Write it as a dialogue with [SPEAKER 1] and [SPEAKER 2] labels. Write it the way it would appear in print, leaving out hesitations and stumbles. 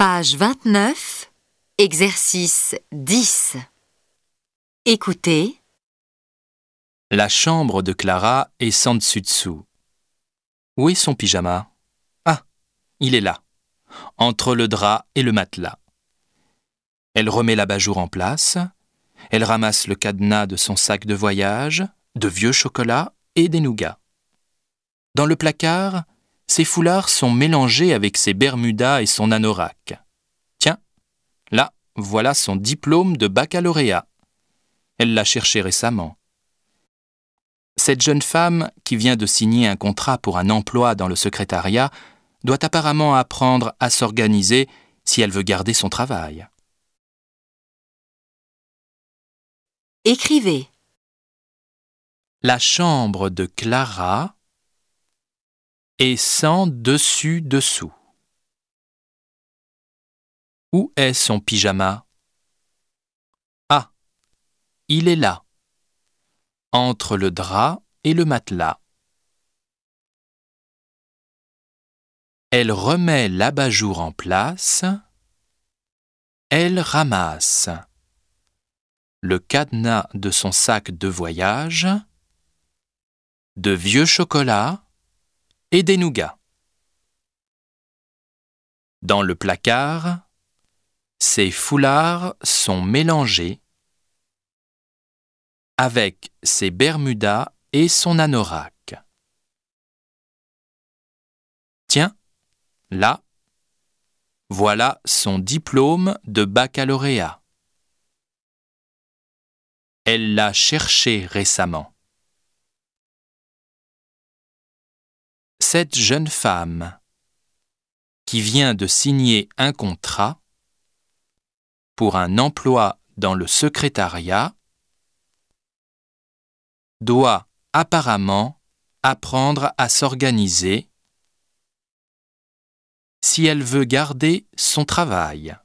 [SPEAKER 1] Page 29, exercice 10. Écoutez.
[SPEAKER 2] La chambre de Clara est sans dessus-dessous. Où est son pyjama? Ah, il est là, entre le drap et le matelas. Elle remet l'abat-jour en place. Elle ramasse le cadenas de son sac de voyage, de vieux chocolats et des nougats. Dans le placard, ses foulards sont mélangés avec ses bermudas et son anorak. Tiens, là, voilà son diplôme de baccalauréat. Elle l'a cherché récemment. Cette jeune femme, qui vient de signer un contrat pour un emploi dans le secrétariat, doit apparemment apprendre à s'organiser si elle veut garder son travail.
[SPEAKER 1] Écrivez.
[SPEAKER 2] La chambre de Clara est sans dessus-dessous. Où est son pyjama? Ah, il est là, entre le drap et le matelas. Elle remet l'abat-jour en place. Elle ramasse le cadenas de son sac de voyage, de vieux chocolats et des nougats. Dans le placard, ses foulards sont mélangés avec ses bermudas et son anorak. Tiens, là, voilà son diplôme de baccalauréat. Elle l'a cherché récemment. Cette jeune femme qui vient de signer un contrat pour un emploi dans le secrétariat doit apparemment apprendre à s'organiser si elle veut garder son travail.